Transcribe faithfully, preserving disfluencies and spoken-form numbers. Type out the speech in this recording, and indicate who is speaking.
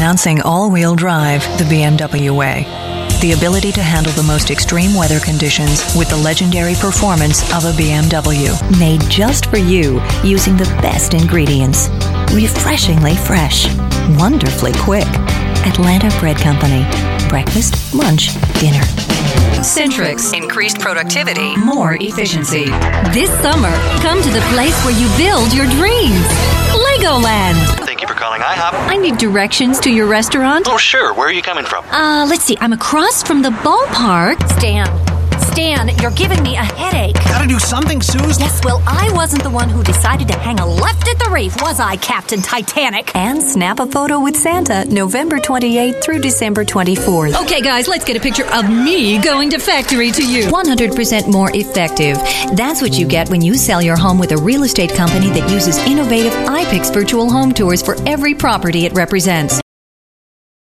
Speaker 1: Announcing all-wheel drive the B M W way. The ability to handle the most extreme weather conditions with the legendary performance of a B M W. Made just for you using the best ingredients. Refreshingly fresh. Wonderfully quick. Atlanta Bread Company. Breakfast, lunch, dinner. Centrix. Increased productivity. More efficiency.
Speaker 2: This summer, come to the place where you build your dreams. Legoland.
Speaker 3: Thank you for calling IHOP.
Speaker 2: I need directions to your restaurant.
Speaker 3: Oh, sure. Where are you coming from?
Speaker 2: Uh, let's see. I'm across from the ballpark. Stan. Stan, you're giving me a headache.
Speaker 4: Gotta do something, Suze.
Speaker 2: Yes, well, I wasn't the one who decided to hang a left at the reef, was I, Captain Titanic?
Speaker 1: And snap a photo with Santa November twenty-eighth through December twenty-fourth.
Speaker 2: Okay, guys, let's get a picture of me going to factory to you.
Speaker 1: one hundred percent more effective. That's what you get when you sell your home with a real estate company that uses innovative iPix virtual home tours for every property it represents.